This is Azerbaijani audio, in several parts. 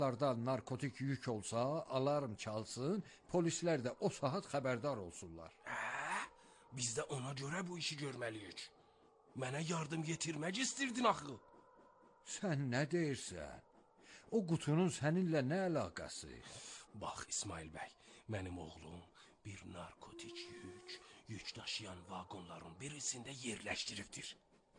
saatlarda narkotik yük olsa, alarm çalsın, polislər də o saat xəbərdar olsunlar. Biz də ona görə bu işi görməliyik. Mənə yardım yetirmək istəyirdin axı. Sən nə deyirsən? O qutunun səninlə nə əlaqəsi? Bax İsmail bəy, mənim oğlum bir narkotik yük daşıyan vaqonların birisində yerləşdiribdir.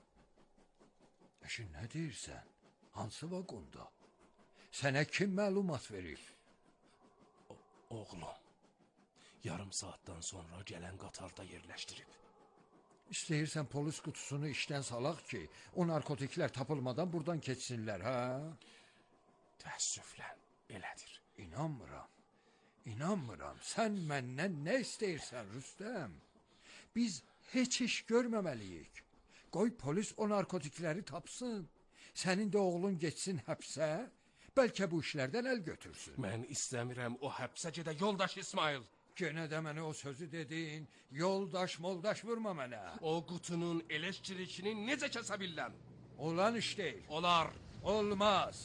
Əşin, nə deyirsən? Hansı vaqonda? Sənə kim məlumat verib? Oğlum, yarım saatdan sonra gələn qatarda yerləşdirib. İstəyirsən polis qutusunu işdən salaq ki, o narkotiklər tapılmadan buradan keçsinlər, hə? Təəssüflən, elədir. İnanmıram. Sən məndən nə istəyirsən, Rüstəm? Biz heç iş görməməliyik. Qoy polis o narkotikləri tapsın. Sənin də oğlun geçsin həbsə. Bəlkə bu işlərdən əl götürsün. Mən istəmirəm o həbsə gedə yoldaş İsmail. Gene də mənə o sözü dedin. Yoldaş moldaş vurma mənə. O qutunun elektrikini necə kəsə biləm? Olan iş deyil. Olar. Olmaz.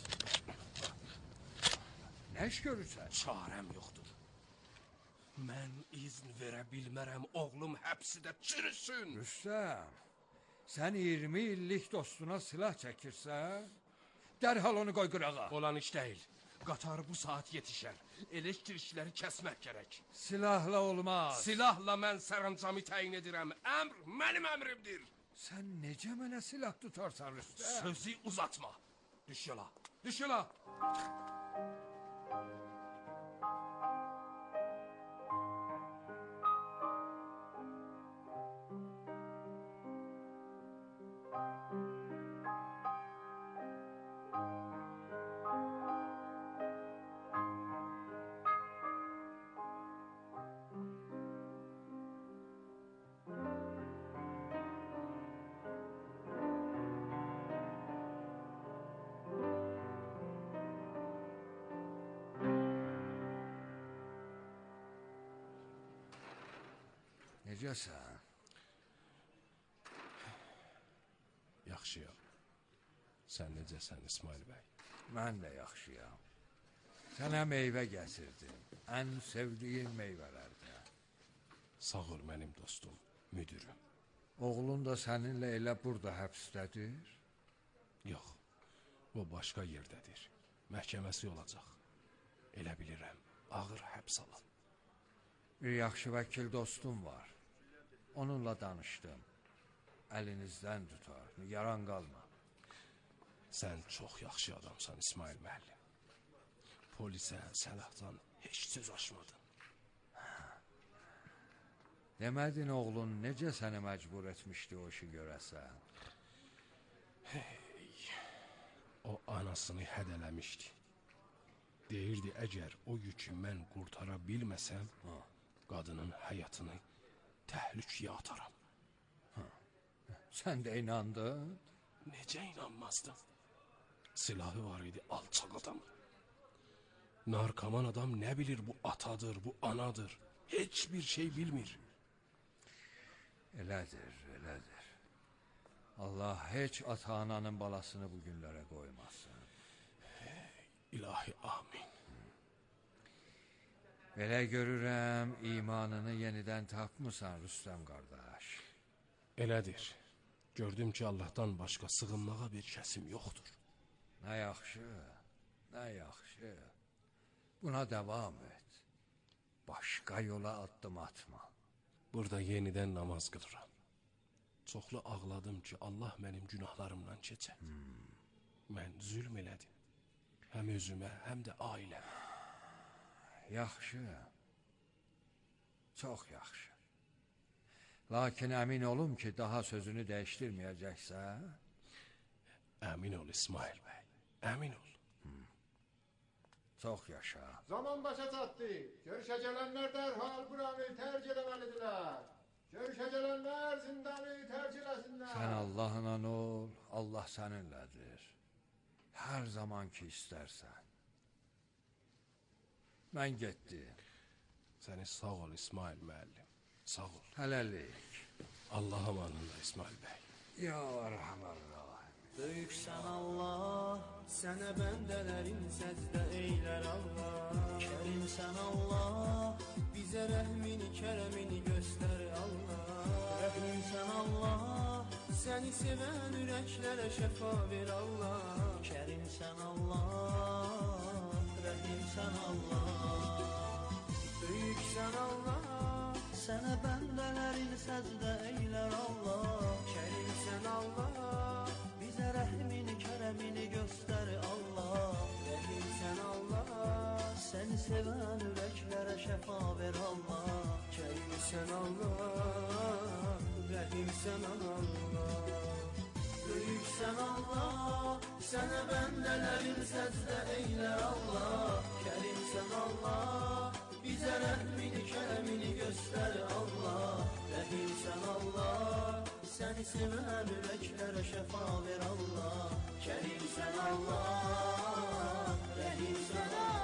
Nə iş görürsən? Çarəm yoxdur. Mən izin verə bilmərəm oğlum həbsidə çürüsün. Rüstəm, sən 20 illik dostuna silah çəkirsən, dərhal onu qoy qırağa. Olan iş deyil. Qatar bu saat yetişər. Elektrikləri kəsmək gərək. Silahla olmaz. Silahla mən sərəncamı təyin edirəm. Əmr mənim əmrimdir. Sən necə mənə silah tutarsan, Rüstəm? Sözü uzatma. Düş yola. Düş yola. Necəsən? Yaxşıyam. Sən necəsən İsmail bəy? Mən də yaxşıyam. Sənə meyvə gətirdim. Ən sevdiyin meyvələrdən. Sağ ol mənim dostum, müdürüm. Oğlun da səninlə elə burada həbsdədir? Yox, o başqa yerdədir. Məhkəməsi olacaq. Elə bilirəm, ağır həbs alın. Bir yaxşı vəkil dostum var. Onunla danışdım. Əlinizdən tutar, nigaran qalma. Sən çox yaxşı adamsan İsmail müəllim. Polisə, səlahdan heç söz açmadın. Demədin oğlun necə səni məcbur etmişdi o işi görəsən? O anasını hədələmişdi. Deyirdi, əgər o yükü mən qurtara bilməsəm, qadının həyatını təhlükəyə ataram. Sən də inandın? Necə inanmazdım? Silahı var idi alçaq adam. Narkoman adam nə bilir bu atadır, bu anadır. Heç bir şey bilmir. Elədir. Allah heç ata-ananın balasını bu günlərə qoymasın. İlahi amin. Belə görürəm, imanını yenidən tapmısan Rüstəm qardaş. Elədir. Gördüm ki, Allahdan başqa sığınmağa bir kəsim yoxdur. Nə yaxşı. Buna davam et. Başqa yola addım atma. Burada yenidən namaz qılıram. Çoxlu ağladım ki, Allah mənim günahlarımdan keçə. Mən zülm elədim. Həm özümə, həm də ailəmə. Yaxşı. Çox yaxşı. Lakin əmin olum ki, daha sözünü dəyişdirməyəcəksən. Əmin ol İsmail bəy, əmin ol. Çox yaşa. Zaman başa çatdı. Görüşə gələnlər dərhal buranı tərk eləməlidirlər. Görüşə gələnlər zindanı tərk eləsinlər. Sən Allahla ol, Allah səninlədir. Hər zaman ki istərsən. Mən getdim. Səni sağ ol İsmail müəllim, sağ ol. Hələlik. Allah amanında İsmail bəy. Ya Rəhmən Rahim. Böyüksən Allah, sənə bəndələrin səcdə eylər Allah. Kərimsən Allah, bizə rəhmini, kərəmini göstər Allah. Rəhimsən Allah, səni sevən ürəklərə şəfa ver Allah. Kərimsən Allah, rəhimsən Allah. Böyüksən Allah, sənə bəndələrin səcdə eylər Allah. Kərimsən Allah, bizə rəhmini, kərəmini göstər Allah. Rəhimsən Allah, səni sevən ürəklərə şəfa ver Allah. Kərimsən Allah, rəhimsən Allah. Böyüksən Allah, sənə bəndələrin səcdə eylər Allah. Kərimsən Allah, bizə rəhmini, kərəmini göstər Allah. Rəhimsən Allah, səni sevən ürəklərə şəfa ver Allah. Kərimsən Allah, rəhimsən Allah.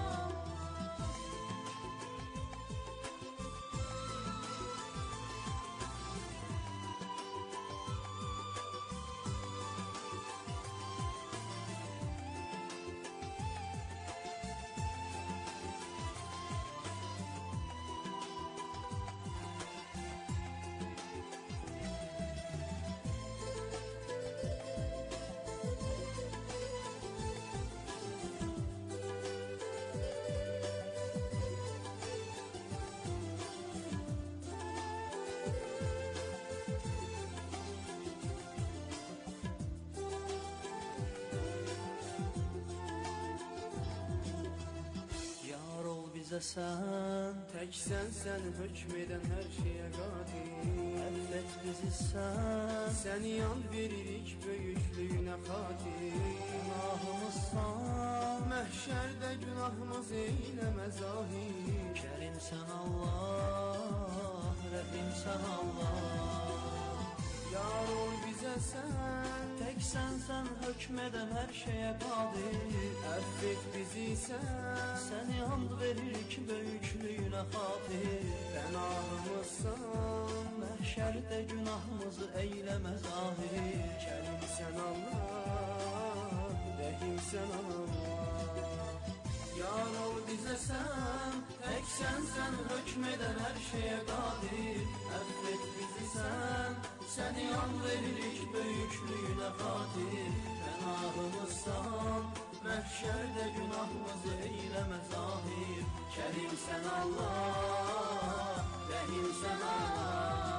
Sən, təksən sən, hökm edən hər şeyə qadir. Əffət bizi səni and veririk böyüklüyünə xatir. Günahımızsan, məhşərdə günahımız eyləmə zahir. Kərimsən Allah, rəhimsən Allah. Yar ol bizə sən, təksən sən, hökm edən hər şeyə qadir. Əffet bizi səni and veririk böyüklüyünə xatir. Pənahımızsan, məhşərdə günahımızı eyləmə zahir. Kərimsən Allah, rəhimsən Allah. Yar ol bizə sən, təksən sən, hökm edən hər şeyə qadir. Əffet bizi səni and veririk böyüklüyünə xatir. Pənahımızsan, məhşərdə günahımızı eyləmə zahir. Kərimsən Allah, rəhimsən Allah.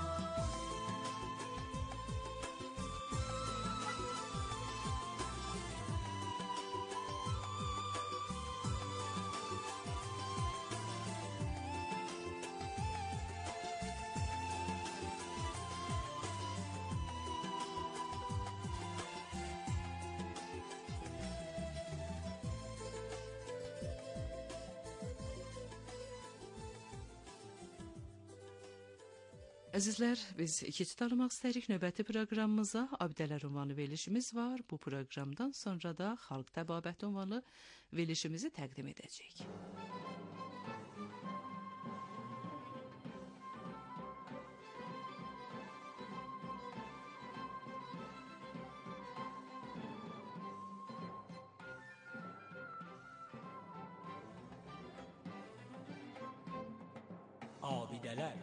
Əzizlər, biz keçid tanımaq istəyirik növbəti proqramımıza. Abidələr ünvanı verilişimiz var. Bu proqramdan sonra da Xalq Təbabəti ünvanı verilişimizi təqdim edəcəyik. Abidələr.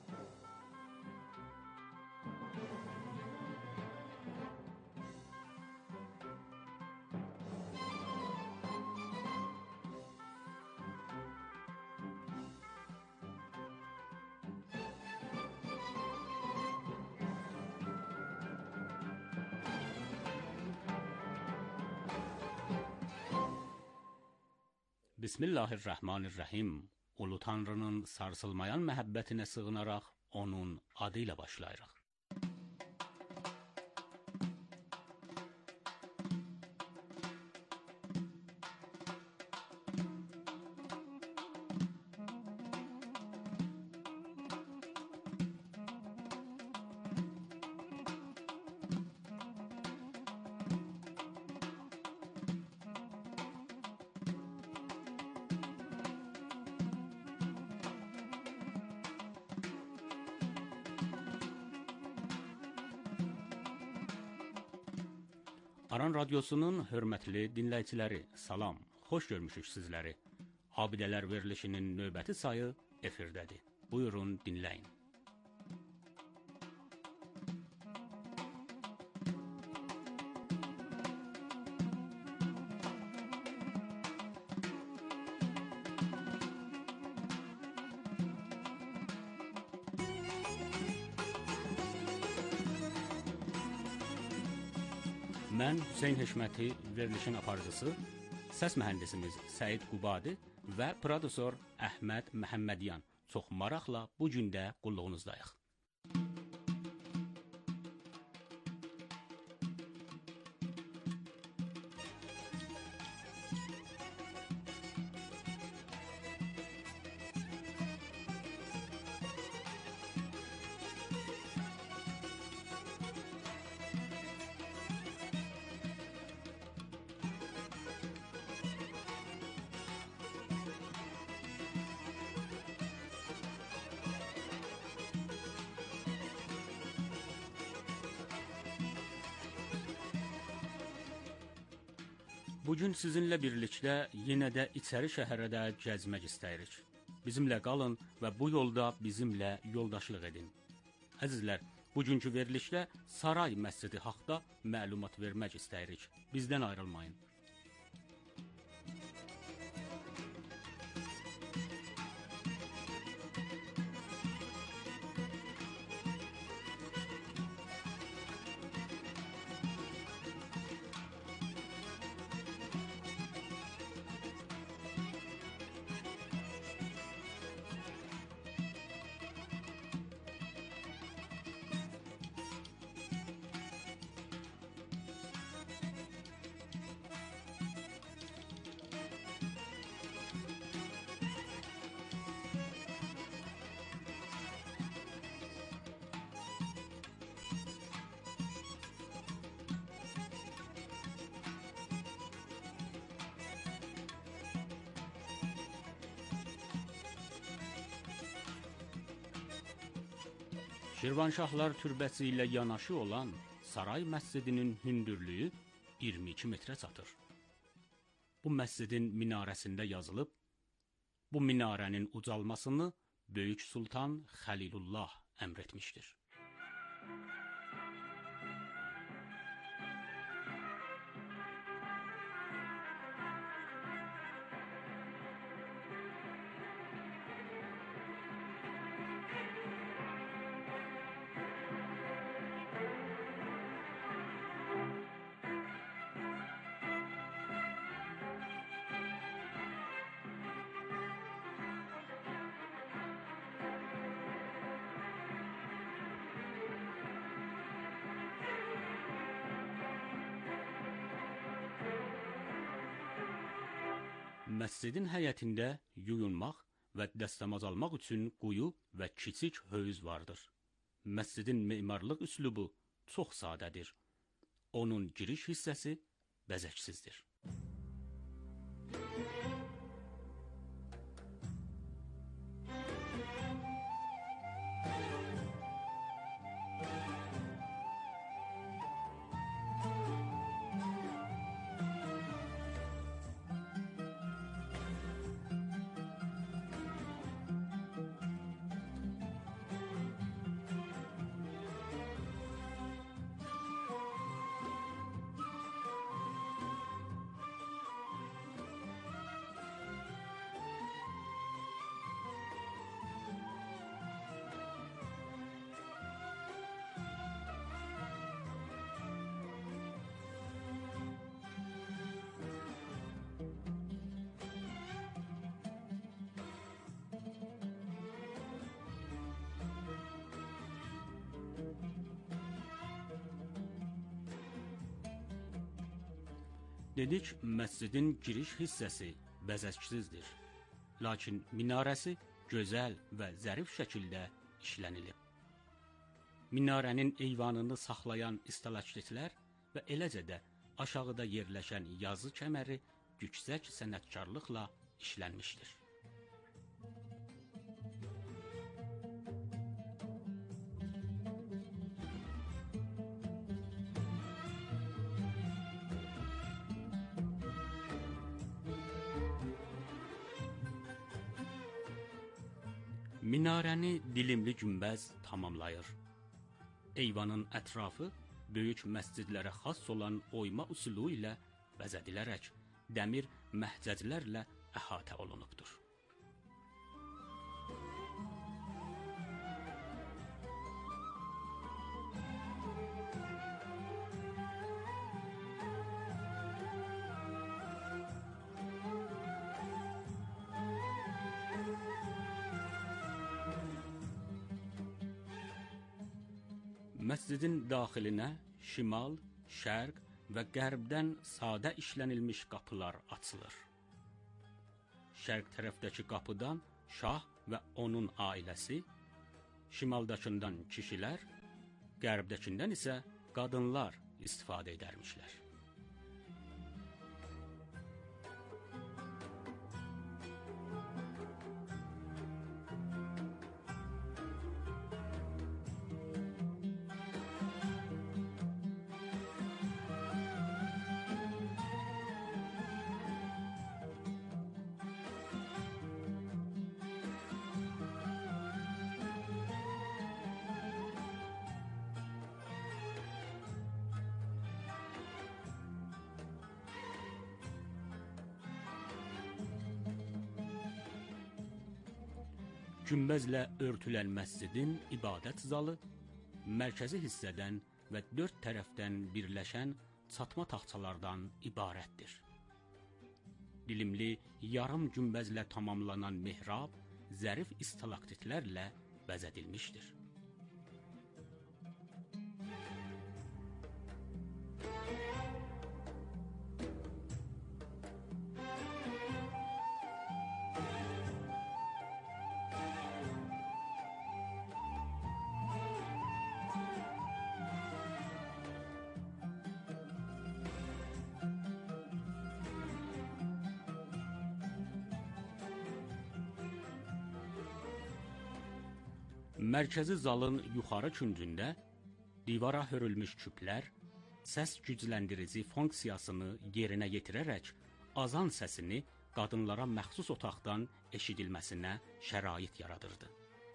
Bismillahirrahmanirrahim. Ulu Tanrının sarsılmayan məhəbbətinə sığınaraq onun adı ilə başlayırıq. Aran Radyosu'nun hörmətli dinləyiciləri, salam, xoş görmüşük sizləri. Abidələr verilişinin növbəti sayı efirdədir. Buyurun, dinləyin. Mən Hüseyn Heşməti, verilişin aparıcısı, səs mühəndisimiz Səid Qubadi və prodüsor Əhməd Məhəmmədyan çox maraqla bu gün də qulluğunuzdayıq. Bugün sizinlə birlikdə yenə də içəri şəhərə də gəzmək istəyirik. Bizimlə qalın və bu yolda bizimlə yoldaşlıq edin. Əzizlər, bugünkü verilişdə Saray Məscidi haqda məlumat vermək istəyirik. Bizdən ayrılmayın. Şirvanşahlar türbəsi ilə yanaşı olan Saray Məscidinin hündürlüyü 22 metrə çatır. Bu məscidin minarəsində yazılıb, bu minarənin ucalmasını Böyük Sultan Xəlilullah əmr etmişdir. Məscidin həyətində yuyunmaq və dəstəmaz almaq üçün quyu və kiçik hövz vardır. Məscidin memarlıq üslubu çox sadədir. Onun giriş hissəsi bəzəksizdir. Dedik, məscidin giriş hissəsi bəzəksizdir. Lakin minarəsi gözəl və zərif şəkildə işlənilib. Minarənin eyvanını saxlayan istalaktiklər və eləcə də aşağıda yerləşən yazı kəməri yüksək sənətkarlıqla işlənmişdir. Minarəni dilimli günbəz tamamlayır. Eyvanın ətrafı böyük məscidlərə xas olan oyma üsulu ilə bəzədilərək dəmir məhcəclərlə əhatə olunubdur. Məscidin daxilinə şimal, şərq və qərbdən sadə işlənilmiş qapılar açılır. Şərq tərəfdəki qapıdan şah və onun ailəsi, şimaldakından kişilər, qərbdəkindən isə qadınlar istifadə edərmişlər. Günbəzlə örtülən məscidin ibadət zalı mərkəzi hissədən və 4 tərəfdən birləşən çatma taxtalardan ibarətdir. Dilimli yarım günbəzlə tamamlanan mihrab zərif istalaktitlərlə bəzədilmişdir. Mərkəzi zalın yuxarı küncündə divara hörülmüş küplər səs gücləndirici funksiyasını yerinə yetirərək azan səsini qadınlara məxsus otaqdan eşidilməsinə şərait yaradırdı.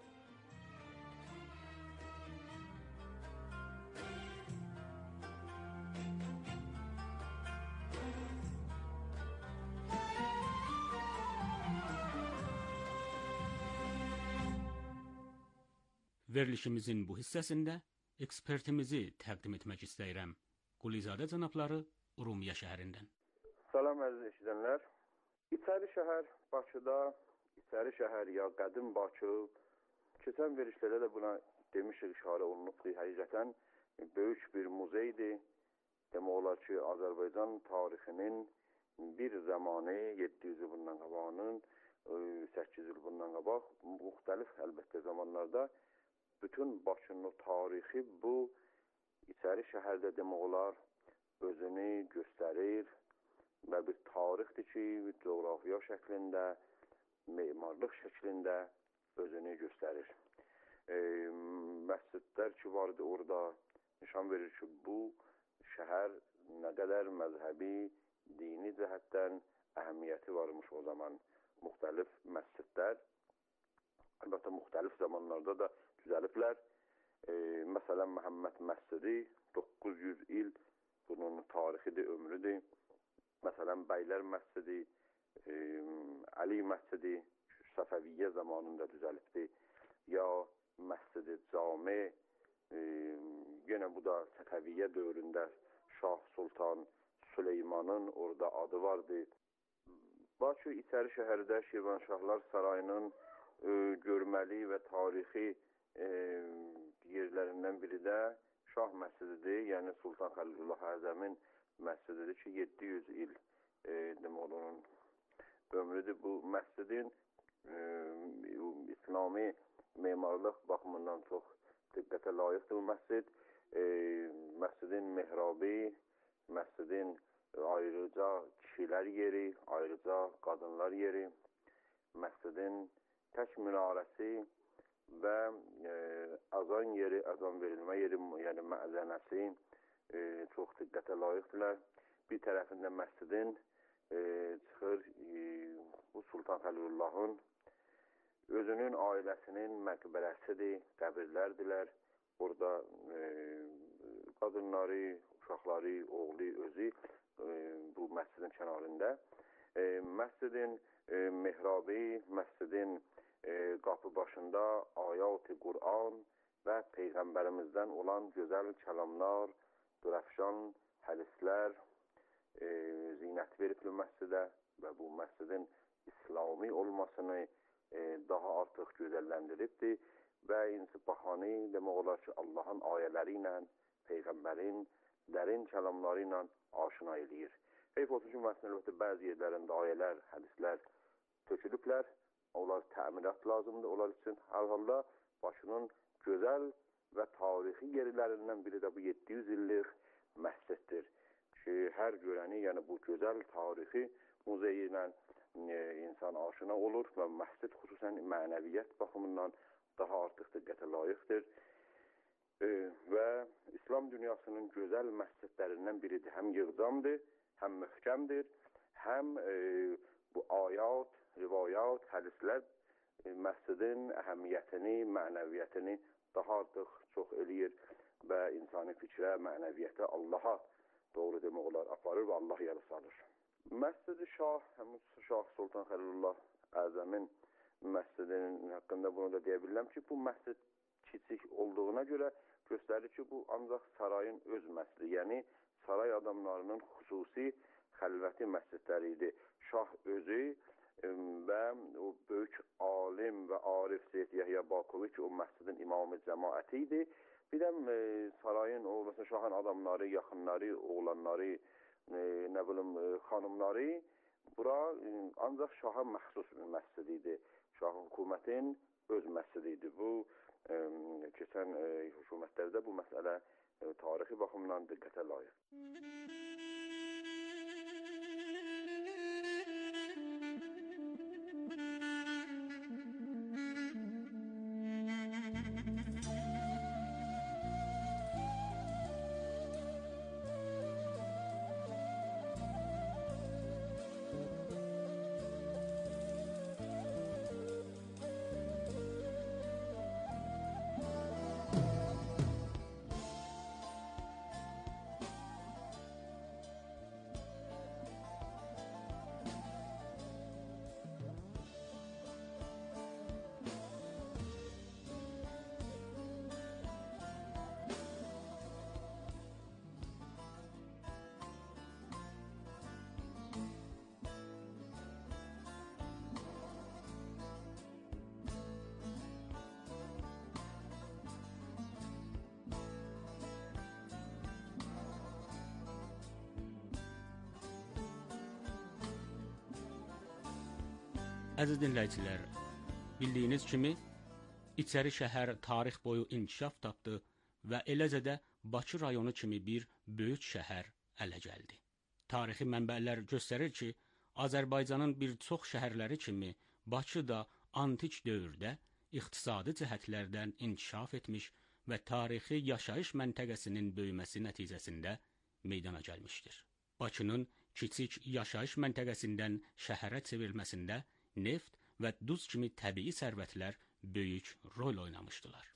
Verilişimizin bu hissəsində ekspertimizi təqdim etmək istəyirəm. Qulizadə cənabları Urumiyyə şəhərindən. Salam əziz eşidənlər. İçəri şəhər Bakıda, İçəri şəhər ya qədim Bakı, keçən verilişlərdə də buna demişik, işarə olunubdur. Həqiqətən böyük bir muzeydir. Demək olar ki, Azərbaycan tarixinin bir zamanı 700 il bundan qabağının, 800 il bundan qabaq, müxtəlif əlbəttə zamanlarda bütün Bakının o tarixi bu İçəri şəhərdə demək olar özünü göstərir və bir tarixdir ki, coğrafiya şəklində, memarlıq şəklində özünü göstərir. Məscidlər ki vardı orada nişan verir ki, bu şəhər nə qədər məzhəbi, dini cəhətdən əhəmiyyəti varmış o zaman. Müxtəlif məscidlər, əlbəttə müxtəlif zamanlarda da düzəliblər. Məsələn, Məhəmməd məscidi 900 il bunun tarixidir, ömrüdür. Məsələn, Bəylər məscidi, Əli məscidi Səfəviyyə zamanında düzəlibdir. Ya məscidi cami, yenə bu da Səfəviyyə dövründə Şah Sultan Süleymanın orada adı vardı. Bakı İçəri şəhərdə Şirvanşahlar Sarayının görməli və tarixi yerlərindən biri də Şah məscididir, yəni Sultan Xəlilullah Əzəmin məscididir ki, 700 il demək onun ömrüdür. Bu məscidin İslami memarlıq baxımından çox diqqətə layiqdir bu məscid. Məscidin mehrabı, məscidin ayrıca kişilər yeri, ayrıca qadınlar yeri, məscidin tək minarəsi və azan yeri, azan verilmə yeri, yəni məzənəsi çox diqqətə layiqdirlər. Bir tərəfində məscidin çıxır bu Sultan Xəlilullahın özünün ailəsinin məqbərəsidir, qəbirlərdilər. Burada qadınları, uşaqları, oğlu özü bu məscidin kənarında. Məscidin mihrabı, məscidin qapı başında ayat-ı Qur'an və Peyğəmbərimizdən olan gözəl kəlamlar, dürəfşan hədislər zinət veribdir məscidə və bu məscidin İslami olmasını daha artıq gözəlləndiribdir və insibahani demək olar ki, Allahın ayələri ilə, Peyğəmbərin dərin kəlamları ilə aşina eləyir. Heyf olsun ki, məsələn, əlbəttə bəzi yerlərində ayələr, hədislər tökülüblər, onlar təmirat lazımdır, onlar üçün hər halda Bakının gözəl və tarixi yerlərindən biri də bu 700 illik məsciddir ki, hər görəni, yəni bu gözəl tarixi muzeyi ilə insan aşina olur və məscid xüsusən mənəviyyət baxımından daha artıq diqqətə layiqdir və İslam dünyasının gözəl məscidlərindən biridir. Həm yığcamdır, həm möhkəmdir, həm bu ayat, rivayat, hədislər məscidin əhəmiyyətini, mənəviyyətini daha artıq çox eləyir və insani fikrə, mənəviyyətə, Allaha doğru demək olar aparır və Allah yada salır. Məscid-i Şah, həmin Şah Sultan Xəlilullah Əzəmin məscidinin haqqında bunu da deyə bilirəm ki, bu məscid kiçik olduğuna görə göstərir ki, bu ancaq sarayın öz məscidi, yəni saray adamlarının xüsusi xəlvəti məscidləri idi. Şah özü və o böyük alim və arif Seyyid Yəhya Bakovi ki, o məscidin imamı cəmaəti idi. Bir də sarayın, o məsələn, şahın adamları, yaxınları, oğlanları, nə bilim, xanımları, bura ancaq şaha məxsus bir məscid idi. Şahın hökumətin öz məscidi idi. Bu, keçən hökumətlərdə bu məsələ tarixi baxımdan diqqətə layiq. Əziz dinləyicilər, bildiyiniz kimi İçəri şəhər tarix boyu inkişaf tapdı və eləcə də Bakı rayonu kimi bir böyük şəhər ələ gəldi. Tarixi mənbələr göstərir ki, Azərbaycanın bir çox şəhərləri kimi Bakı da antik dövrdə iqtisadi cəhətlərdən inkişaf etmiş və tarixi yaşayış məntəqəsinin böyüməsi nəticəsində meydana gəlmişdir. Bakının kiçik yaşayış məntəqəsindən şəhərə çevrilməsində neft və duz kimi təbii sərvətlər böyük rol oynamışdılar.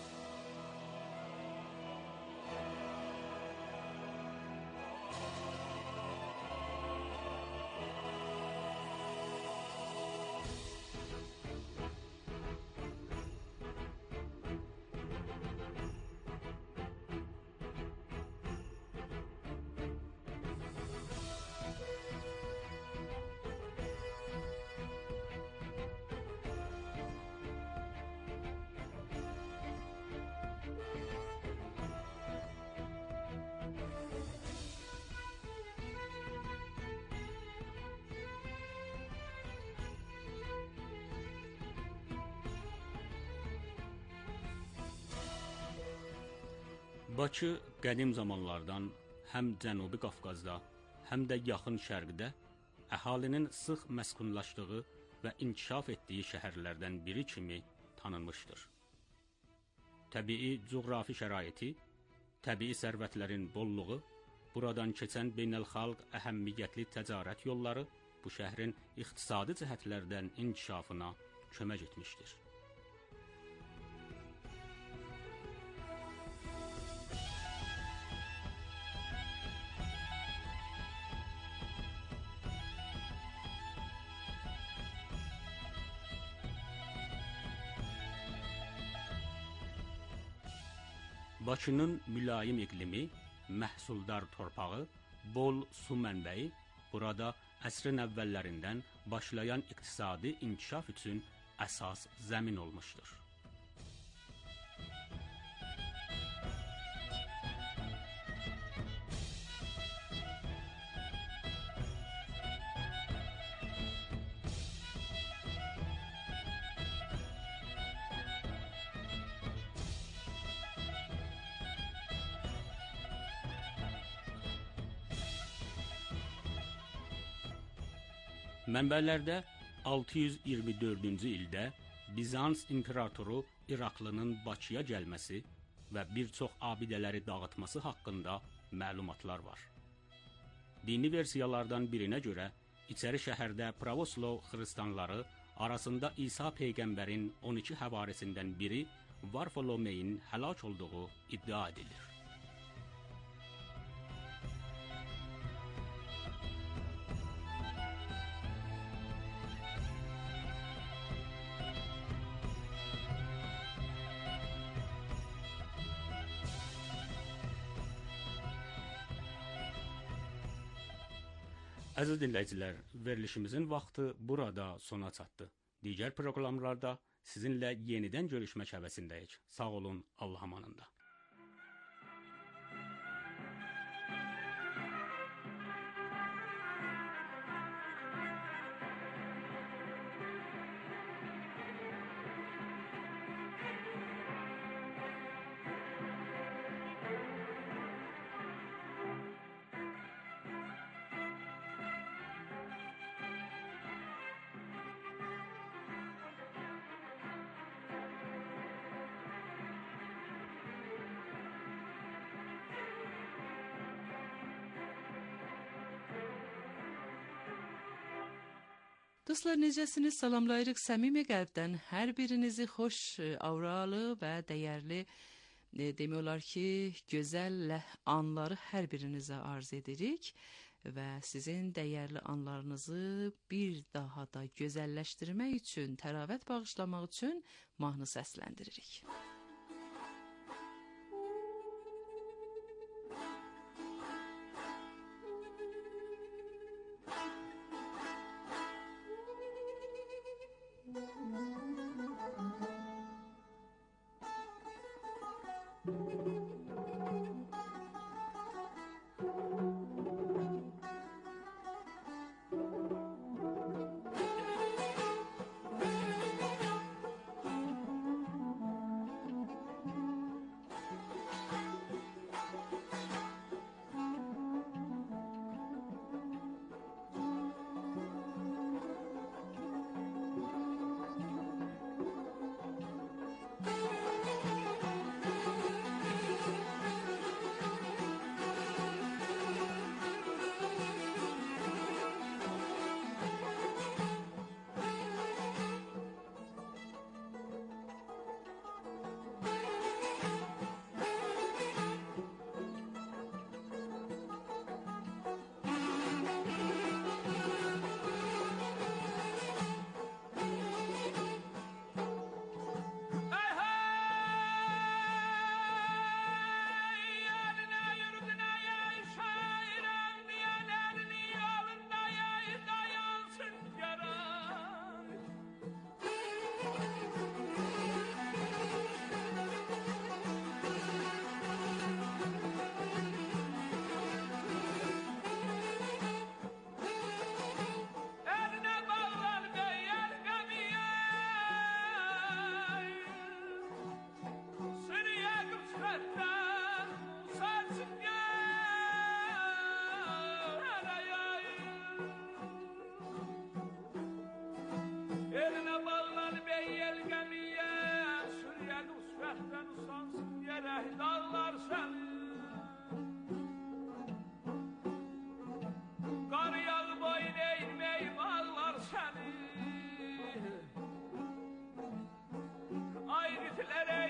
Bakı qədim zamanlardan həm Cənubi Qafqazda, həm də yaxın şərqdə əhalinin sıx məskunlaşdığı və inkişaf etdiyi şəhərlərdən biri kimi tanınmışdır. Təbii coğrafi şəraiti, təbii sərvətlərin bolluğu, buradan keçən beynəlxalq əhəmiyyətli ticarət yolları bu şəhrin iqtisadi cəhətlərdən inkişafına kömək etmişdir. Bakının mülayim iqlimi, məhsuldar torpağı, bol su mənbəyi burada əsrin əvvəllərindən başlayan iqtisadi inkişaf üçün əsas zəmin olmuşdur. Mənbələrdə 624-cü ildə Bizans imperatoru İraqlının Bakıya gəlməsi və bir çox abidələri dağıtması haqqında məlumatlar var. Dini versiyalardan birinə görə İçəri şəhərdə Pravoslav xristianları arasında İsa peyğəmbərin 12 həvarisindən biri Varfolomeyin həlak olduğu iddia edilir. Əziz dinləyicilər, verilişimizin vaxtı burada sona çatdı. Digər proqramlarda sizinlə yenidən görüşmək həvəsindəyik. Sağ olun, Allah amanında. Dostlar, necəsiniz? Salamlayırıq səmimi qəlbdən. Hər birinizi xoş, avralı və dəyərli, demək olar ki, gözəl anları hər birinizə arz edirik və sizin dəyərli anlarınızı bir daha da gözəlləşdirmək üçün, təravət bağışlamaq üçün mahnı səsləndiririk.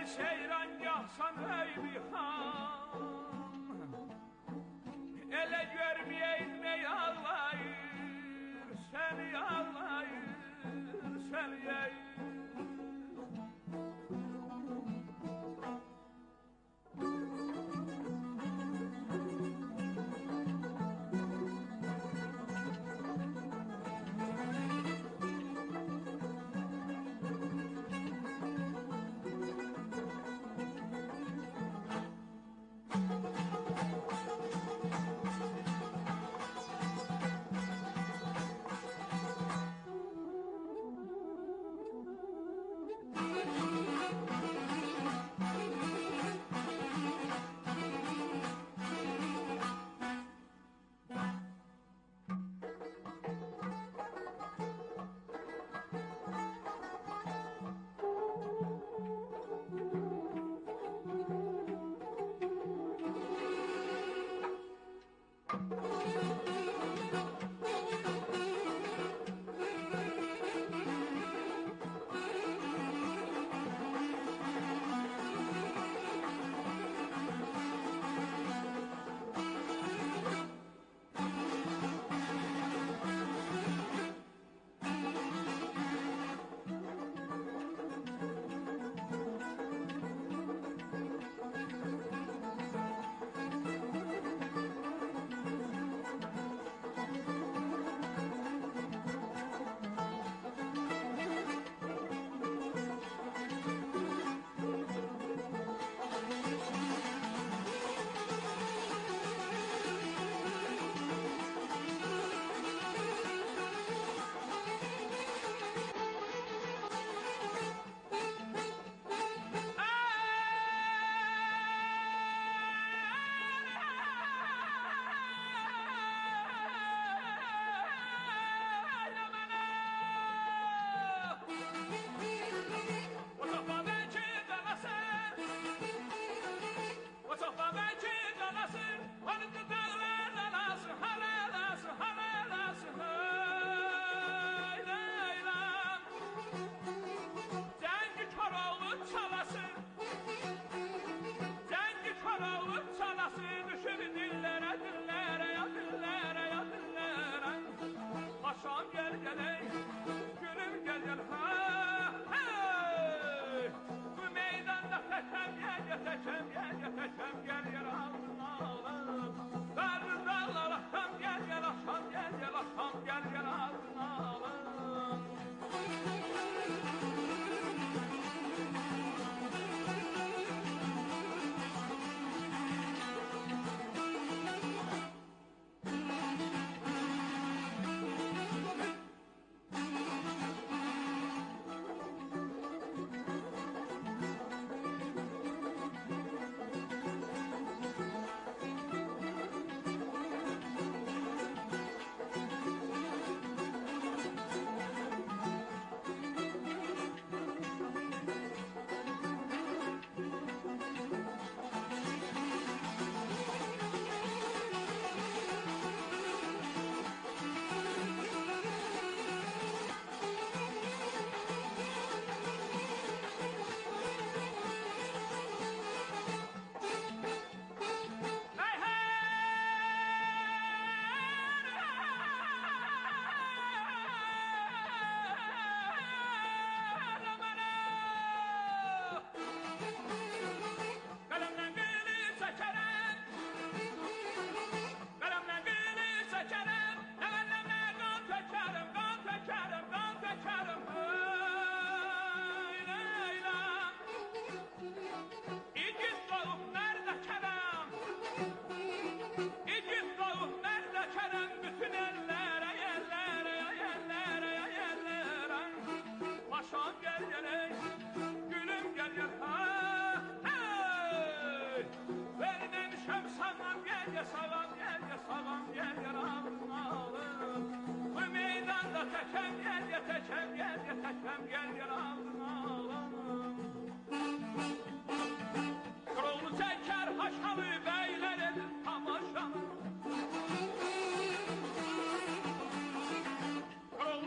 seyran yapsan ey biham ele görmeyeydin ey ağlayır seni ağlayır seni ey.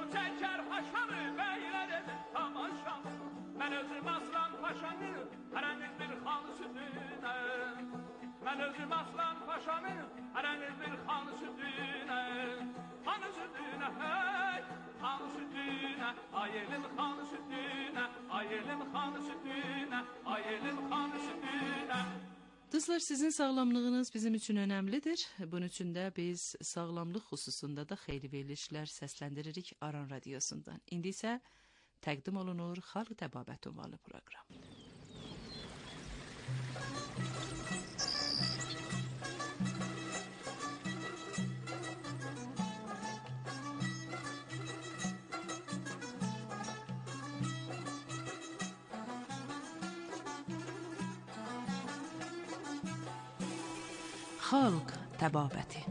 Aslan Paşa'nın Ben özüm aslan paşamın hereniz bir xan sütüne. Xan sütüne hey, xan sütüne. Ayelim xan sütüne, ayelim xan sütüne, ayelim xan sütüne. Dostlar, sizin sağlamlığınız bizim üçün önəmlidir. Bunun üçün də biz sağlamlıq xüsusunda da xeyli verilişlər səsləndiririk Aran Radiosundan. İndi isə təqdim olunur Xalq Təbabəti ünvanlı proqram. Xalq Təbabəti.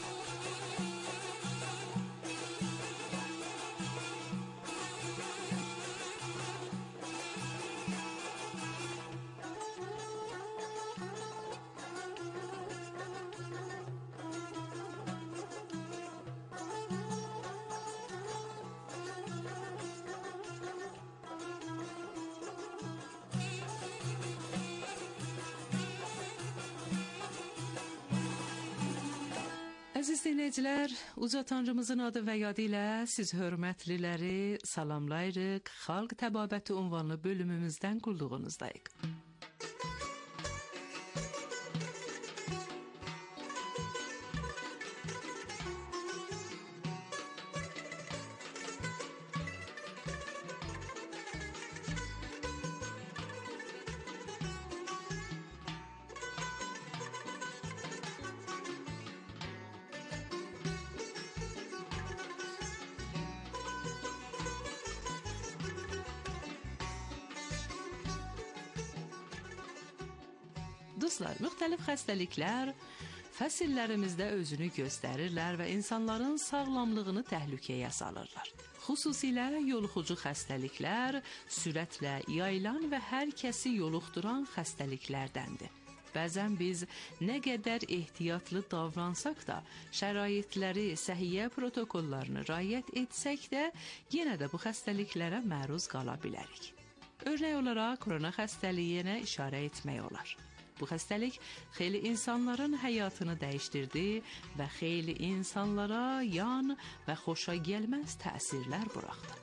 Əziz dinləyicilər, Uca Tanrımızın adı və yadı ilə siz hörmətliləri salamlayırıq. Xalq Təbabəti ünvanlı bölümümüzdən qulluğunuzdayıq. Dostlar, müxtəlif xəstəliklər fəsillərimizdə özünü göstərirlər və insanların sağlamlığını təhlükəyə salırlar. Xüsusilə yoluxucu xəstəliklər sürətlə yayılan və hər kəsi yoluxduran xəstəliklərdəndir. Bəzən biz nə qədər ehtiyatlı davransaq da, şəraitləri, səhiyyə protokollarını riayət etsək də, yenə də bu xəstəliklərə məruz qala bilərik. Örnək olaraq korona xəstəliyinə işarə etmək olar. Bu xəstəlik xeyli insanların həyatını dəyişdirdi və xeyli insanlara yan və xoşa gəlməz təsirlər buraxdı.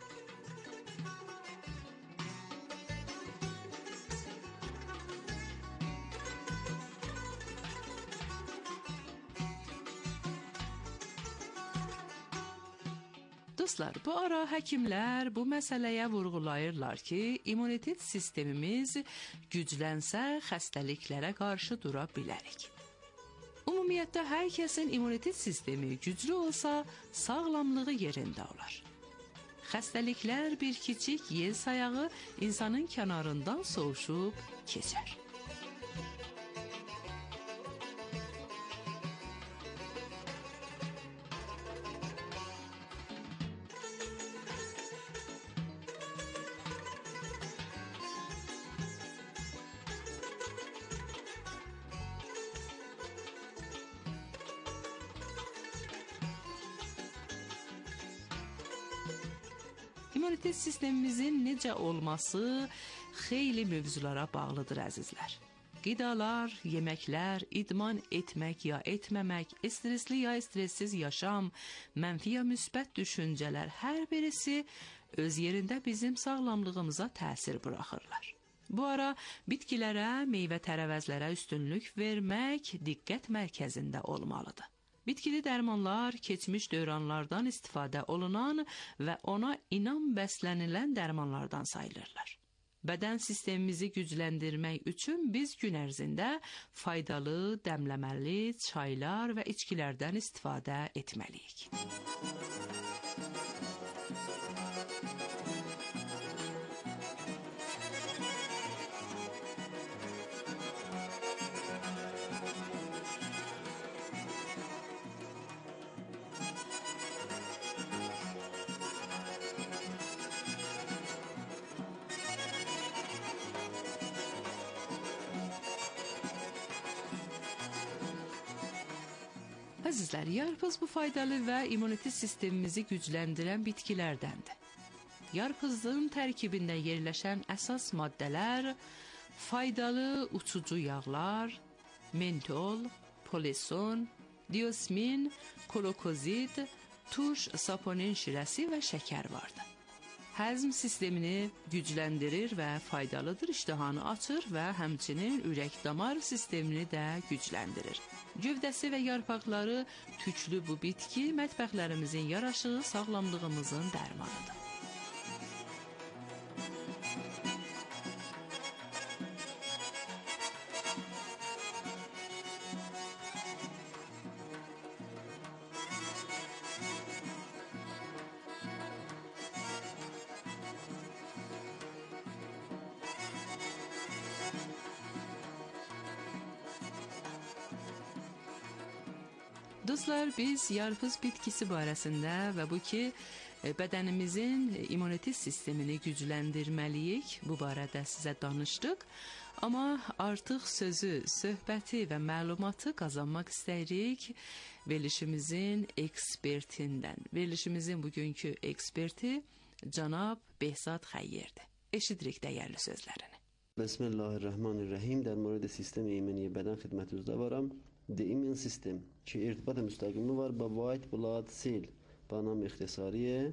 Dostlar, bu ara həkimlər bu məsələyə vurğulayırlar ki, immunitet sistemimiz güclənsə xəstəliklərə qarşı dura bilərik. Ümumiyyətlə, hər kəsin immunitet sistemi güclü olsa, sağlamlığı yerində olar. Xəstəliklər bir kiçik yel sayağı insanın kənarından soğuşub keçər. İmmunitet sistemimizin necə olması xeyli mövzulara bağlıdır əzizlər. Qidalar, yeməklər, idman etmək ya etməmək, stresli ya stressiz yaşam, mənfi ya müsbət düşüncələr hər birisi öz yerində bizim sağlamlığımıza təsir buraxırlar. Bu ara bitkilərə, meyvə-tərəvəzlərə üstünlük vermək diqqət mərkəzində olmalıdır. Bitkili dərmanlar keçmiş dövrlərdən istifadə olunan və ona inam bəslənilən dərmanlardan sayılırlar. Bədən sistemimizi gücləndirmək üçün biz gün ərzində faydalı, dəmləməli çaylar və içkilərdən istifadə etməliyik. Əzizlər, yarpız bu faydalı və immunitet sistemimizi gücləndirən bitkilərdəndir. Yarpızın tərkibində yerləşən əsas maddələr faydalı uçucu yağlar, mentol, polison, diosmin, kolokozid, turş, saponin şirəsi və şəkər vardı. Həzm sistemini gücləndirir və faydalıdır, iştahanı açır və həmçinin ürək-damar sistemini də gücləndirir. Gövdəsi və yarpaqları tüklü bu bitki mətbəxlərimizin yaraşığı, sağlamlığımızın dərmanıdır. Dostlar, biz yarpız bitkisi barəsində və bu ki, bədənimizin immunitet sistemini gücləndirməliyik, bu barədə sizə danışdıq. Amma artıq sözü, söhbəti və məlumatı qazanmaq istəyirik verilişimizin ekspertindən. Verilişimizin bugünkü eksperti cənab Behzad Xəyyirdir. Eşidirik dəyərli sözlərini. Bismillahirrahmanirrahim. در مورد سیستم ایمنی بدن خدمتتون دارم. The immune system که ارتباط مستقیم var با white blood cell با نام اختصاری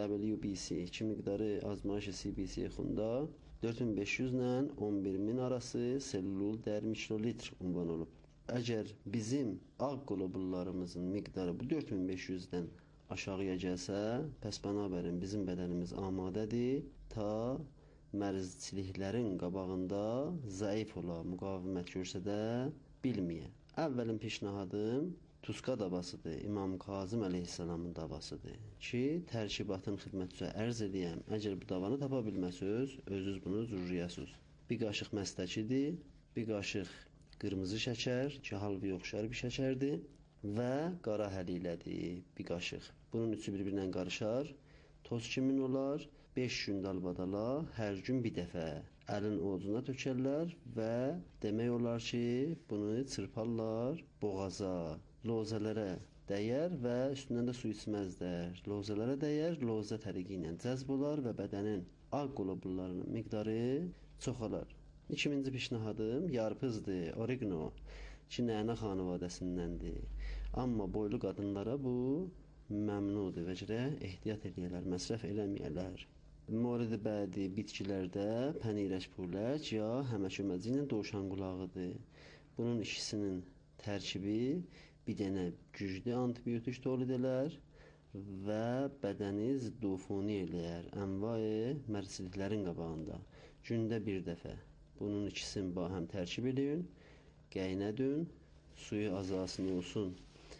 WBC که مقدار آزمایش CBC خونده 4500 ilə 11000 arası selül der mikrolitr ünvan olub. Əgər bizim ağ qlobullarımızın miqdarı bu 4500-dən aşağıya gəlsə, pəs bənabərin bizim bədənimiz amadədir ta mərzçiliklərin qabağında zəif ola, müqavimət göstərə bilməyə. Əvvəlin pişnahadım Tuska davasıdır, İmam Kazım əleyhissalamın davasıdır ki, tərkibatın xidmətçisə ərz edəyəm. Əgər bu davanı tapa bilməsiniz, özünüz bunu zürriyəsiniz. Bir qaşıq məstəkidir, bir qaşıq qırmızı şəkər, ki, halvaya oxşar bir şəkərdir və qara həlilədir, bir qaşıq. Bunun üçü bir-birinə qarışar, toz kimin olar, 5 gün dalbadala, hər gün bir dəfə əlin ovucuna tökərlər və demək olar ki, bunu çırparlar boğaza, lozələrə dəyər və üstündən də su içməzlər. Lozələrə dəyər, lozə təriqi ilə cəzb olar və bədənin ağ qlobullarının miqdarı çoxalar. İkinci pişnahadım yarpızdır, oregano, ki, nənə xanavadəsindəndir. Amma boylu qadınlara bu məmnudur və gərək ehtiyat edəyələr, məsrəf eləməyələr. Mورد بعدی bitkilərdə pənirək pulək ya həməköməci ilə dovşan qulağıdır. Bunun ikisinin tərkibi bir dənə güclü antibiotik tolid elər və bədəni ziddofoni eləyər, ənvai mərzçiliklərin qabağında. Gündə bir dəfə bunun ikisini bahəm tərkib edin, qəynədin, suyu azalsın olsun,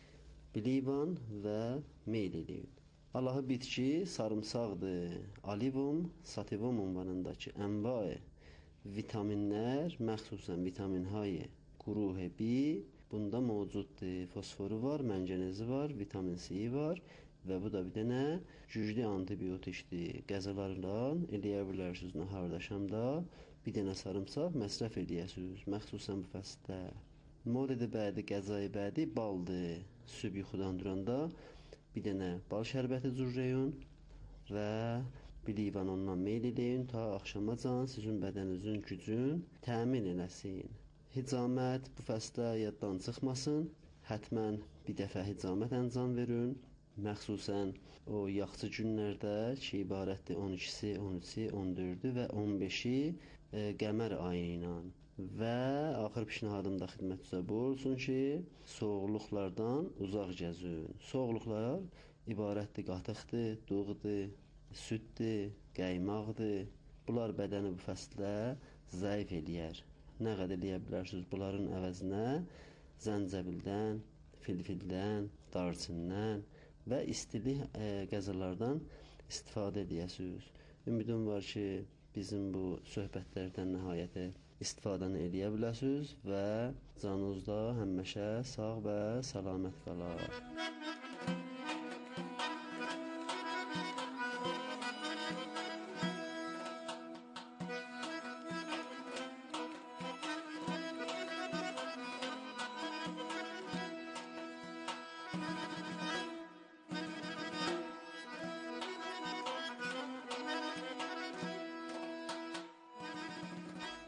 bilivan və meyl edin. Allahı bitki sarımsaqdır. Alivum, sativum ünvanındakı ənvai vitaminlər, məxsusən vitamin H, quruh B, bunda mövcuddur. Fosforu var, mənganezi var, vitamin C var və bu da bir dənə güclü antibiotikdir. Qəzalardan eləyə bilərsiniz naharda, şamda bir dənə sarımsaq məsrəf eləyəsiniz, məxsusən bu fəsdə. Mورد بعدی qəzayı bədi baldır. Sübh yuxudan duranda bir dənə bal şərbəti cürrəyin və bir livan ondan meyl edin ta axşamacan sizin bədəninizin gücün təmin eləsin. Hicamət bu fəslə yaddan çıxmasın. Hətmən bir dəfə hicamət əncam verin. Məxsusən o yaxçı günlərdə ki, ibarətdir 12-si, 13-si, 14-ü və 15-i qəmər ayı ilə. Və axır pişnahadımda xidmətçisə bu olsun ki, soğuqluqlardan uzaq gəzin. Soğuqluqlar ibarətdir qatıqdır, doğudur, süddir, qəymaqdır. Bunlar bədəni bu fəslə zəif eləyər. Nə qədər eləyə bilərsiniz bunların əvəzinə zəncəbildən, filfildən, darçından və istili qəzalardan istifadə edəsiniz. Ümidim var ki, bizim bu söhbətlərdən nəhayəti istifadəni eləyə biləsiniz və canınızda həmişə sağ və səlamət qalar.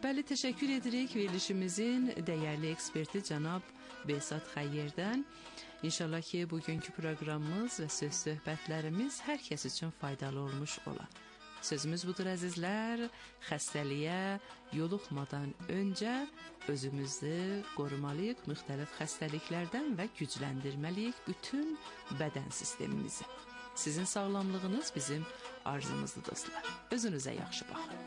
Bəli, təşəkkür edirik verilişimizin dəyərli eksperti cənab Behzad Xəyyərdən. İnşallah ki, bugünkü proqramımız və söhbətlərimiz hər kəs üçün faydalı olmuş ola. Sözümüz budur əzizlər, xəstəliyə yoluxmadan öncə özümüzü qorumalıyıq müxtəlif xəstəliklərdən və gücləndirməliyik bütün bədən sistemimizi. Sizin sağlamlığınız bizim arzumuzdur dostlar. Özünüzə yaxşı baxın.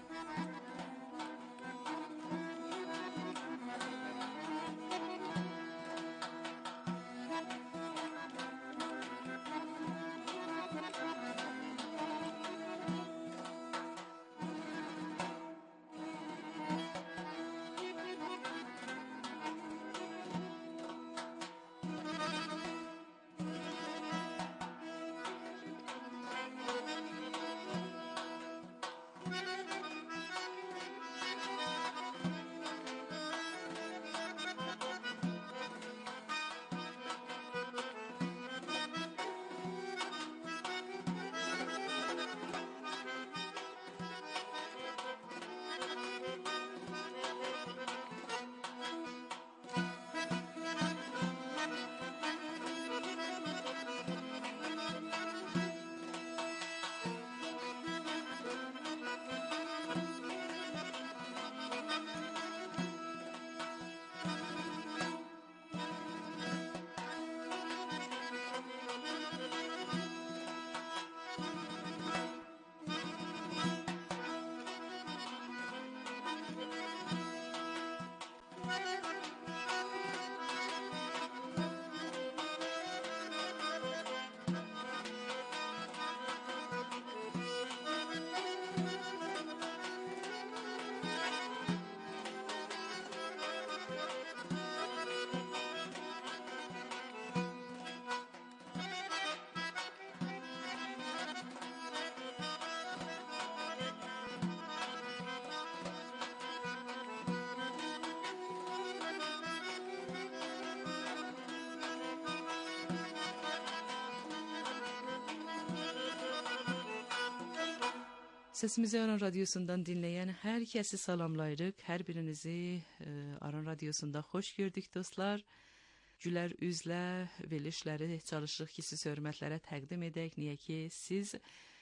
Səsimizi Aran Radyosu'ndan dinleyen hər kəsi salamlayırıq. Hər birinizi Aran Radyosu'nda xoş gördük dostlar. Gülər üzlə verilişləri çalışırıq ki, siz hörmətlərə təqdim edək. Niyə ki, siz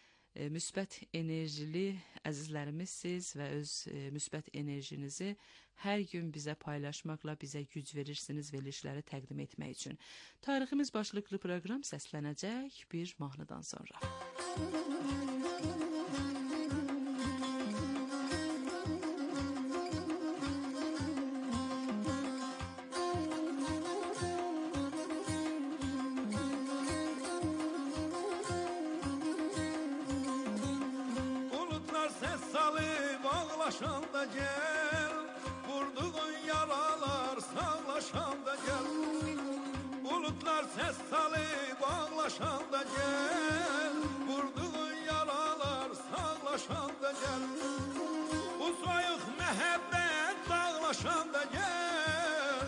müsbət enerjili əzizlərimizsiz və öz müsbət enerjinizi hər gün bizə paylaşmaqla bizə güc verirsiniz verilişləri təqdim etmək üçün. Tariximiz başlıqlı proqram səslənəcək bir mahnıdan sonra. Sağlaşanda gel, vurduğun yaralar sağlaşanda gel. Bulutlar ses salıb ağlaşanda gel, vurduğun yaralar sağlaşanda gel. Bu soyuq məhəbbət dağlaşanda gel.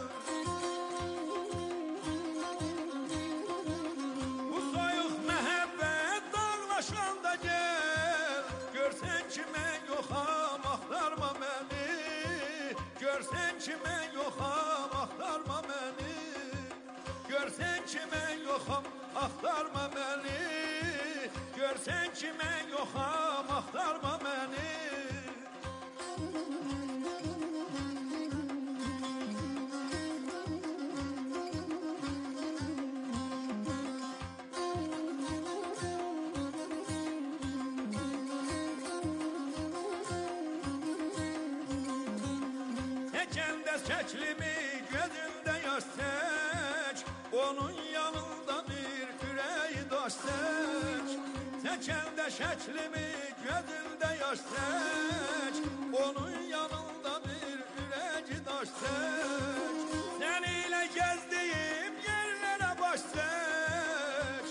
Bu soyuq məhəbbət dağlaşanda gel. Görsən ki mən yoxam, axtarma məni. Görsən ki mən yoxam, axtarma məni. Görsən ki mən yoxam, axtarma məni. Görsən ki mən yoxam, axtarma məni. Çəklimi gözündə yaş çək, onun yanında bir ürəyi daş çək. Çəkəndə şəklimi gözündə yaş çək, onun yanında bir ürəyi daş çək. Sən ilə gəzdiyim yerlərə baş çək.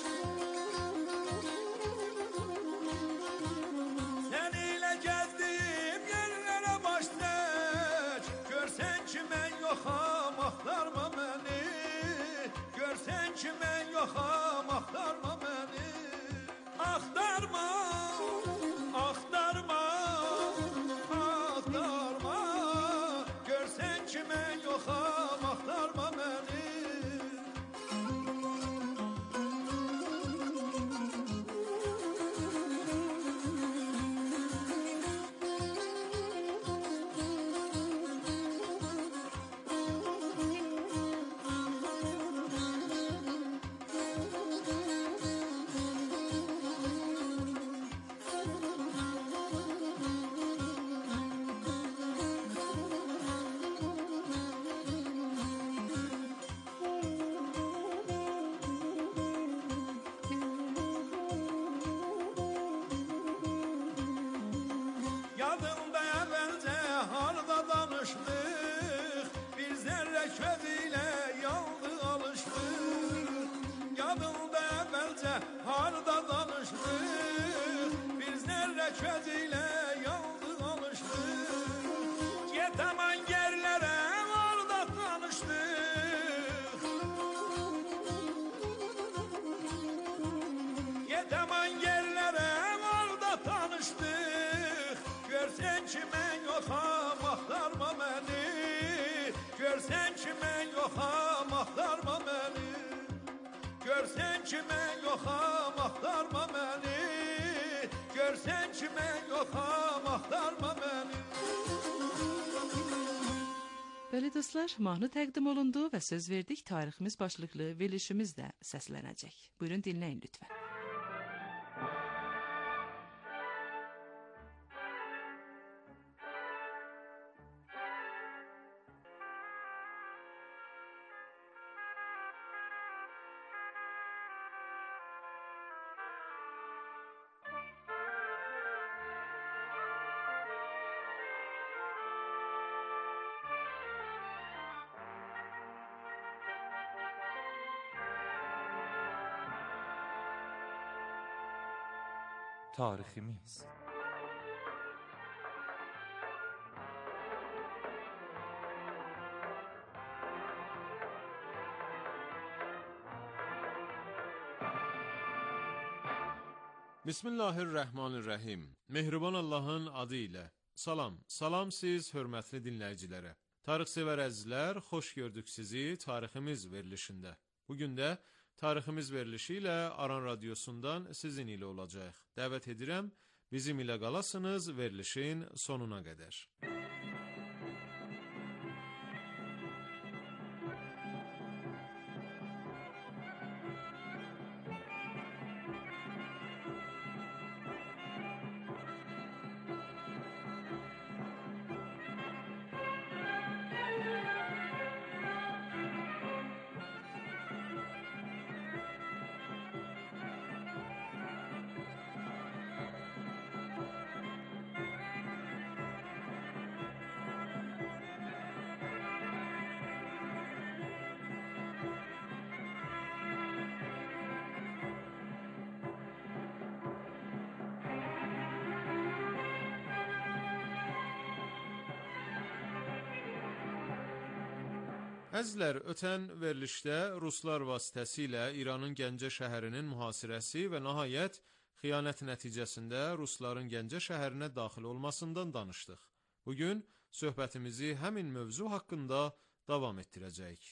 Sən ilə gəzdiyim yerlərə baş çək. Görsən ki mən yoxam, axtarma məni. Görsən ki mən yoxam, axtarma məni. Axtarma, axtarma, közüyle yandı alıştı. Yetemen yerlere orada tanıştık. Yetemen yerlere orada tanıştık. Görsen ki ben yoxam axtarma beni. Görsen ki ben yoxam axtarma beni. Görsen ki ben yoxam axtarma beni. Görsen ki ben yoxam axtarma beni. Bəli dostlar, mahnı təqdim olundu və söz verdik tariximiz başlıqlı verilişimiz də səslənəcək. Buyurun dinləyin lütfən. Tariximiz. Bismillahirrahmanirrahim. Mehriban Allahın adı ilə. Salam siz hörmətli dinləyicilərə. Tarixsevər əzizlər, xoş gördük sizi tariximiz verilişində. Bugün də tariximiz verilişi ilə Aran Radiosundan sizin ilə olacaq. Dəvət edirəm, bizim ilə qalasınız verilişin sonuna qədər. Əzizlər, ötən verilişdə Ruslar vasitəsilə İranın Gəncə şəhərinin mühasirəsi və nəhayət xiyanət nəticəsində Rusların Gəncə şəhərinə daxil olmasından danışdıq. Bugün söhbətimizi həmin mövzu haqqında davam etdirəcəyik.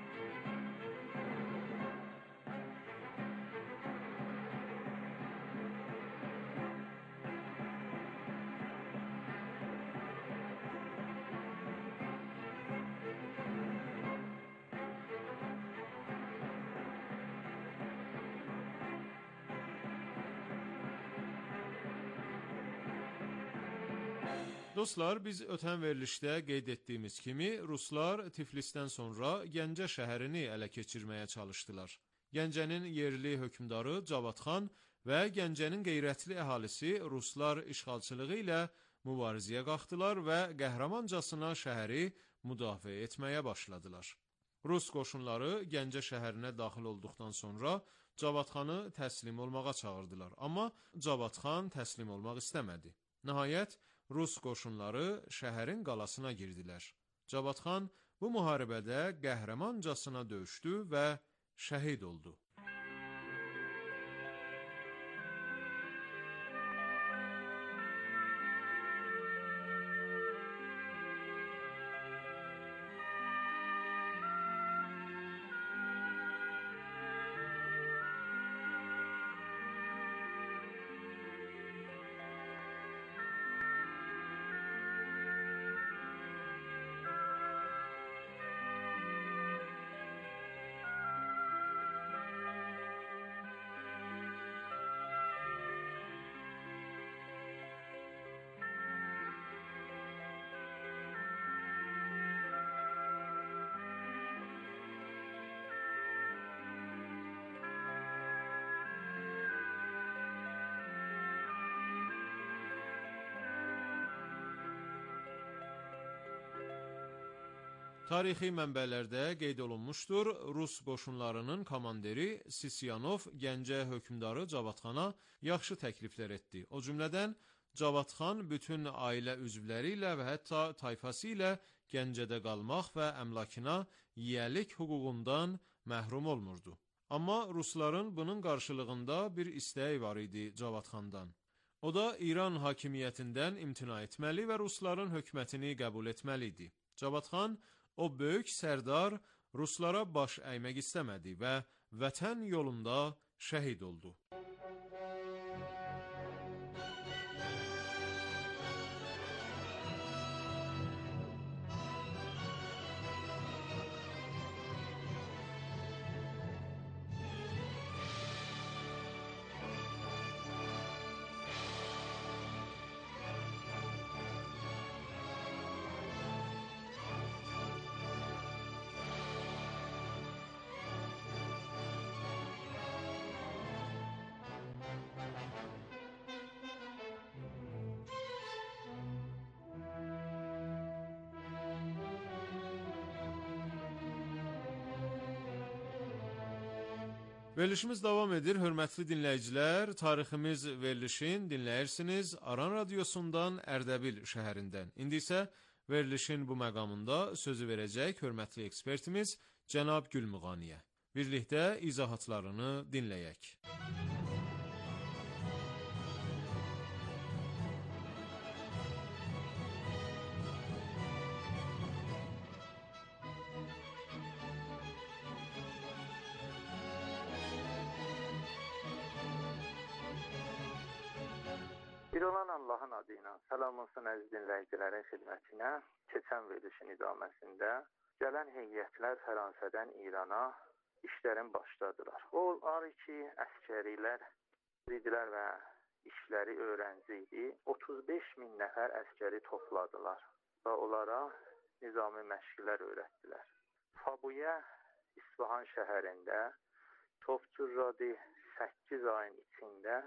Dostlar, biz ötən verilişdə qeyd etdiyimiz kimi, Ruslar Tiflisdən sonra Gəncə şəhərini ələ keçirməyə çalışdılar. Gəncənin yerli hökmdarı Cavadxan və Gəncənin qeyrətli əhalisi Ruslar işğalçılığı ilə mübarizəyə qalxdılar və qəhrəmancasına şəhəri müdafiə etməyə başladılar. Rus qoşunları Gəncə şəhərinə daxil olduqdan sonra Cavadxanı təslim olmağa çağırdılar, amma Cavadxan təslim olmaq istəmədi. Nəhayət, Rus qoşunları şəhərin qalasına girdilər. Cavadxan bu müharibədə qəhrəmancasına döyüşdü və şəhid oldu. Tarixi mənbələrdə qeyd olunmuşdur, Rus qoşunlarının komandiri Sisyanov Gəncə hökmdarı Cavadxana yaxşı təkliflər etdi. O cümlədən Cavad xan bütün ailə üzvləri ilə və hətta tayfası ilə Gəncədə qalmaq və əmlakına yiyəlik hüququndan məhrum olmurdu. Amma rusların bunun qarşılığında bir istəyi var idi Cavad xandan. O da İran hakimiyyətindən imtina etməli və rusların hökumətini qəbul etməli idi. Cavad xan, o böyük sərdar ruslara baş əymək istəmədi və vətən yolunda şəhid oldu. Verilişimiz davam edir. Hörmətli dinləyicilər, tariximiz verilişin dinləyirsiniz Aran Radiosundan Ərdəbil şəhərindən. İndi isə verilişin bu məqamında sözü verəcək hörmətli ekspertimiz cənab Gülmüğaniyə. Birlikdə izahatlarını dinləyək. Bir olan Allahın adıyla salam olsun əziz dinləyicilərin xidmətinə. Keçən verilişin idaməsində gələn heyətlər Fransədən İrana işlərin başladılar. Onlar ki, əskərilər idilər və işləri öğrenci idi. 35 min nəfər əskəri topladılar və onlara nizami məşqlər öyrətdilər. Fabuyə İsfahan şəhərində top cürradı 8 ayın içində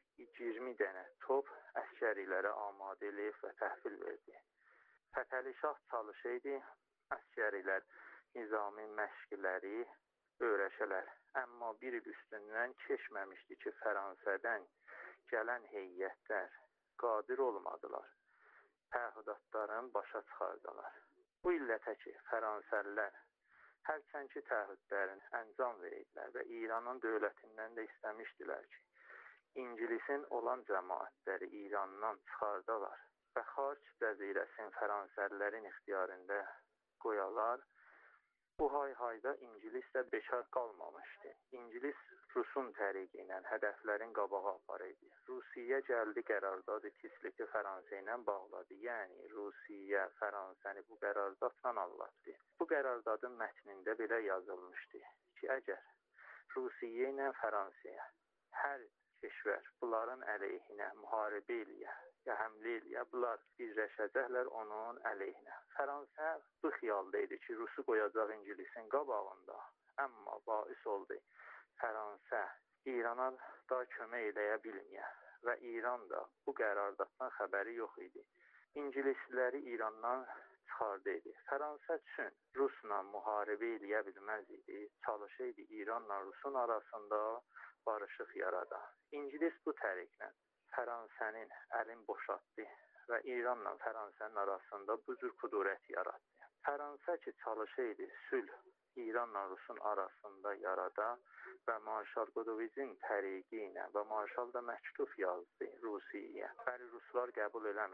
20 dənə top əskərilərə amadə eləyib və təhvil verdi. Fətəli Şah çalışıydı, əskərilər nizami məşqləri öyrəşələr. Amma bir il üstündən keçməmişdi ki, Fransədən gələn heyətlər qadir olmadılar. Təəhhüdatların başa çıxardılar. Bu illətə ki, Fransəlilər hərçənki təəhhüdlərin əncam verirdilər və İranın dövlətindən də istəmişdilər ki, İngilisin olan cəmaətləri İrandan çıxardalar və Xarç cəzirəsini Fransəlilərin ixtiyarında qoyalar. Bu hay-hayda İngilis də bekar qalmamışdı. İngilis Rusun təriqi ilə hədəflərin qabağa aparırdı. Rusiya gəldi qərardadı Tisliki Fransa ilə bağladı. Yəni Rusiya Fransəni bu qərardatla anlattı. Bu qəradadın mətnində belə yazılmışdı ki, əgər Rusiya ilə Fransaya hər keşvər bunların əleyhinə müharibə eləyə, ya həmlə eləyə, bunlar birləşəcəklər onun əleyhinə. Fransa bu xiyalda idi ki, Rusu qoyacaq İngilisin qabağında, amma bais oldu. Fransa İrana da kömək eləyə bilməyə və İran da bu qərardatdan xəbəri yox idi. İngilisləri İrandan çıxardı idi. Fransa üçün Rusla müharibə eləyə bilməz idi, çalışıydı İranla Rusun arasında barışıq yarada. İngilis bu təriklə Fransənin əlini boşaltdı və İranla Fransənin arasında bu cür qudurət yaratdı. Fransa ki, çalışıydı sülh İranla Rusun arasında yarada və Marşal Qudovicin təriqi ilə və Marşal da məktub yazdı Rusiyaya. Bəli, Ruslar qəbul eləmədi.